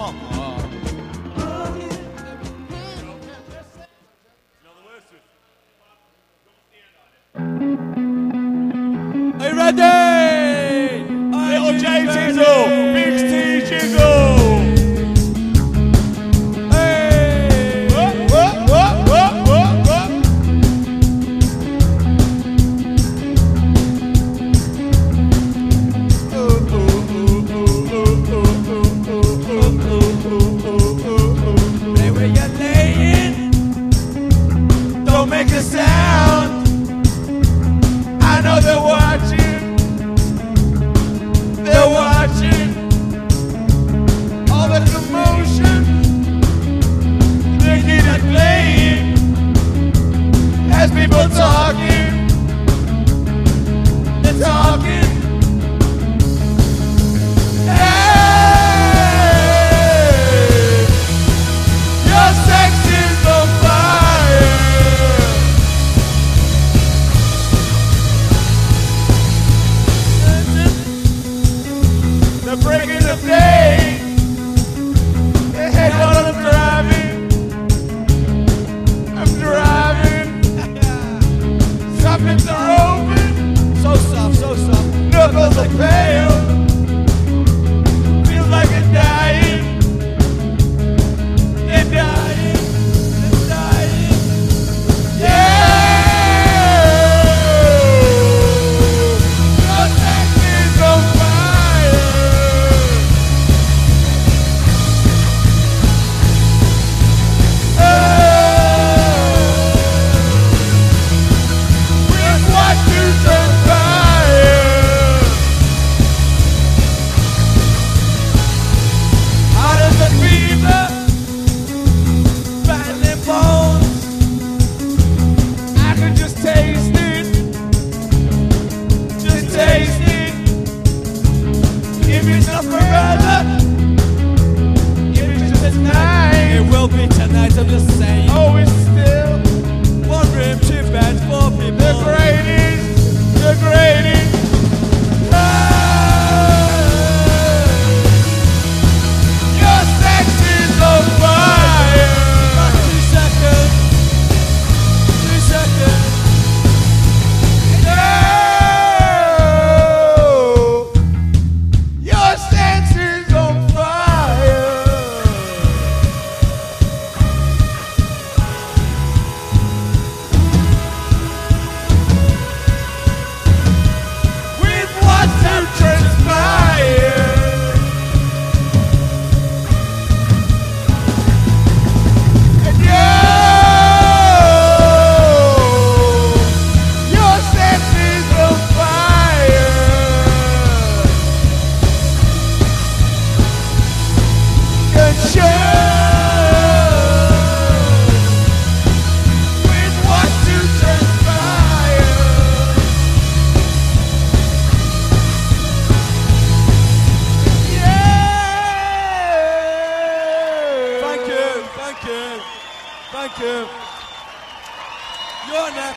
on. Are you ready? Little J Tizzle, Big T Jizzle. Hey! Whoop, whoop, whoop, whoop, whoop, whoop. Stay where you're laying. Don't make a sound. I know they're watching. They're watching all the commotion. They're getting playing as people talking. They're talking. Hey, your sex is on fire. They're breaking the day. They hate what I'm driving. I'm driving. Something's open. So soft, so soft. Knuckles are pale. Feels like they're dying. They're dying. They're dying. Yeah. Your sex is on fire. With what you transpire, Out of the fever, battling bones. I can just taste it. Just taste it. If it's not forever, if it's just It tonight, will be tonight, I'm just saying. oh, it's still One room, two beds, four people. the greatest, the greatest. Your sex is on fire. 2 seconds. 2 seconds. Your sex is on fire. With what you transpire. And your sex is on fire. Can show with what you transpire. Yeah. Thank you, thank you, thank you. You're next.